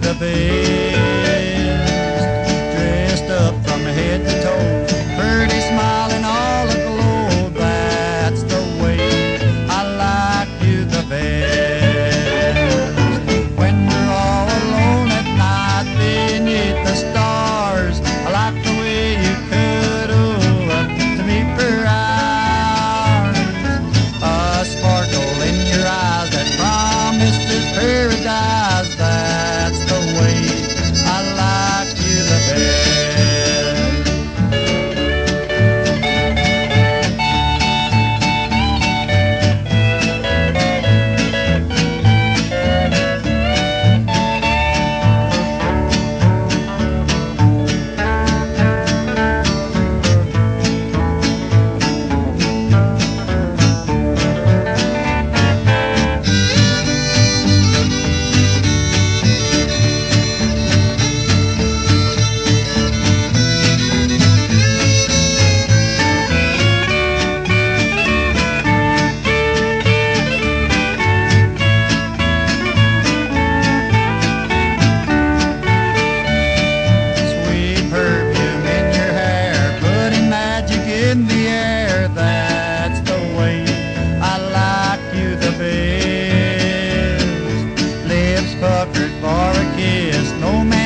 the best, dressed up from head to toe, pretty smile and all aglow. That's the way I like you the best. When we're all alone at night beneath the stars, I like the way you cuddle up to me for hours. A sparkle in your eyes that promises paradise. That's the way I like you the best. In the air, that's the way I like you the best. Lips puckered for a kiss, no man